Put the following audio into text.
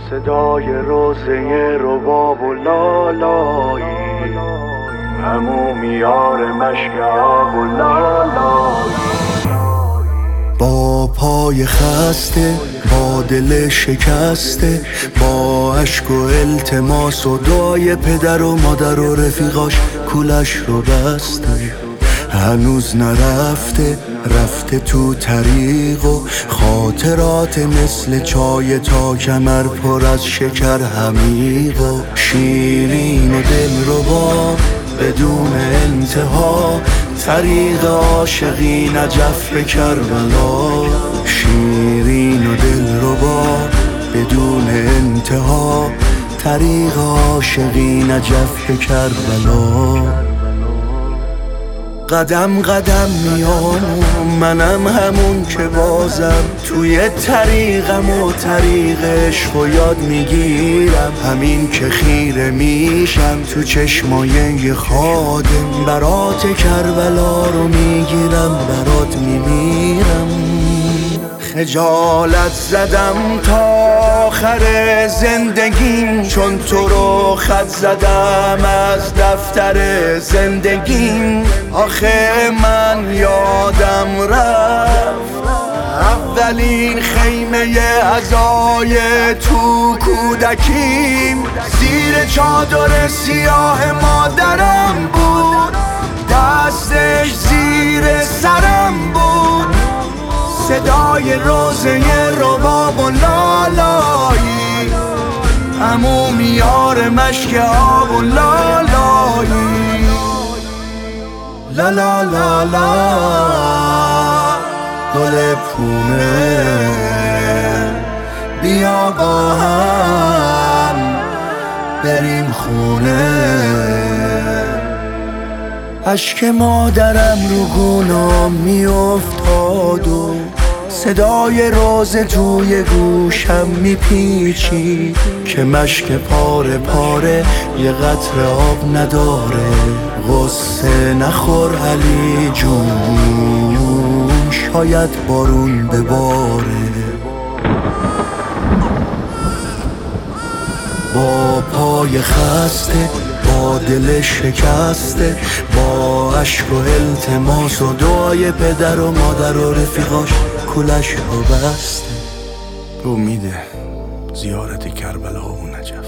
صدای روزه رباب و لالایی، همون میار مشک آب و لالایی. با پای خسته، با دل شکسته، با عشق و التماس و دعای پدر و مادر و رفیقاش کولش رو بسته. هنوز نرفته، رفته تو طریق و خاطرات مثل چای تا کمر پر از شکر حمیق و شیرین و دلربا بدون انتها. طریق عاشقی نجف به کربلا، شیرین و دلربا بدون انتها. طریق عاشقی نجف به کربلا. قدم قدم میانم، منم همون که بازم توی طریقم و طریق عشق و یاد میگیرم. همین که خیره میشم تو چشمای یه خادم، برات کربلا رو میگیرم، برات میمیرم. خجالت زدم تا آخر زندگیم، چون تو رو خط زدم از دفتر زندگیم. آخه من یادم رفت اولین خیمه عزای تو کودکیم، زیر چادر سیاه مادرم بود، دستش زیر سرم بود. صدای روزه رباب و لالایی، عمو میار مشک آب و لالایی. لا لا لا لا گل پونه، بیا با هم بریم خونه. اشک مادرم رو گونام میافتاد و صدای روزه توی گوشم میپیچید که مشک پاره پاره یه قطره آب نداره. غصه نخور علی جون، شاید بارون بباره. با پای خسته، با دل شکسته، با عشق و التماس و دعای پدر و مادر و رفیقاش کولش رو بسته. به امید زیارت کربلا و نجف.